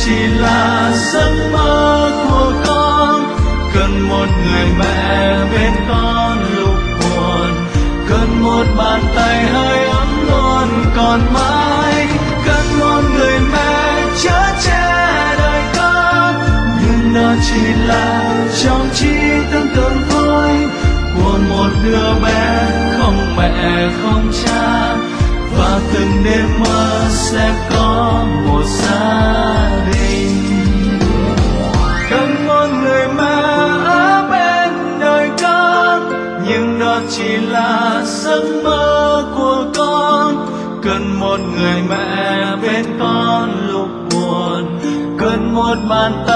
chỉ là giấc mơ của con. Cần một người mẹ bên con lúc buồn, cần một bàn tay hơi ấm luôn còn mãi, cần một người mẹ chở che đời con. Nhưng đó chỉ là trong trí tưởng tượng thôi của một đứa bé không mẹ không cha, và từng đêm mơ sẽ có một gia đình. Cần một người mẹ ở bên đời con, nhưng đó chỉ là giấc mơ của con. Cần một người mẹ bên con lúc buồn, cần một bàn tay